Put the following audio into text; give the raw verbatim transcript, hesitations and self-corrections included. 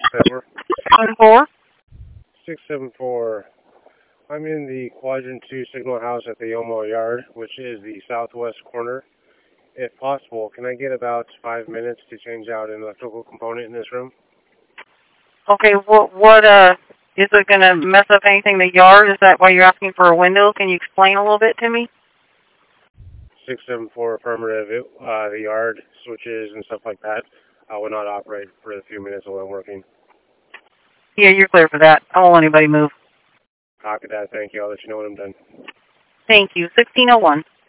September. Seven four. six seven four. I'm in the Quadrant two signal house at the Omo Yard, which is the southwest corner. If possible, can I get about five minutes to change out an electrical component in this room? Okay, what, what, uh, is it going to mess up anything in the yard? Is that why you're asking for a window? Can you explain a little bit to me? six seven four affirmative. It, uh, the yard switches and stuff like that uh, will not operate for the few minutes while I'm working. Yeah, you're clear for that. I won't let anybody move. Copy that. Thank you. I'll let you know when I'm done. Thank you. sixteen oh one.